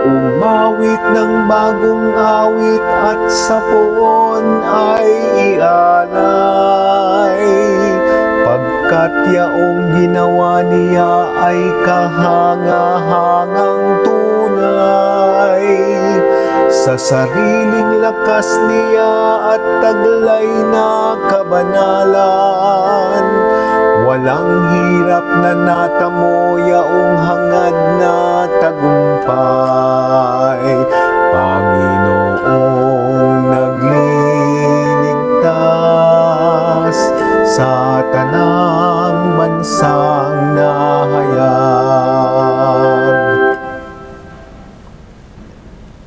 umawit ng bagong awit at sa poon ay ialay. Pagkat yaong ginawa niya ay kahanga-hangang tunay. Sa sariling lakas niya at taglay na kabanalan, walang hirap na natamo yaong hangad na tagumpay.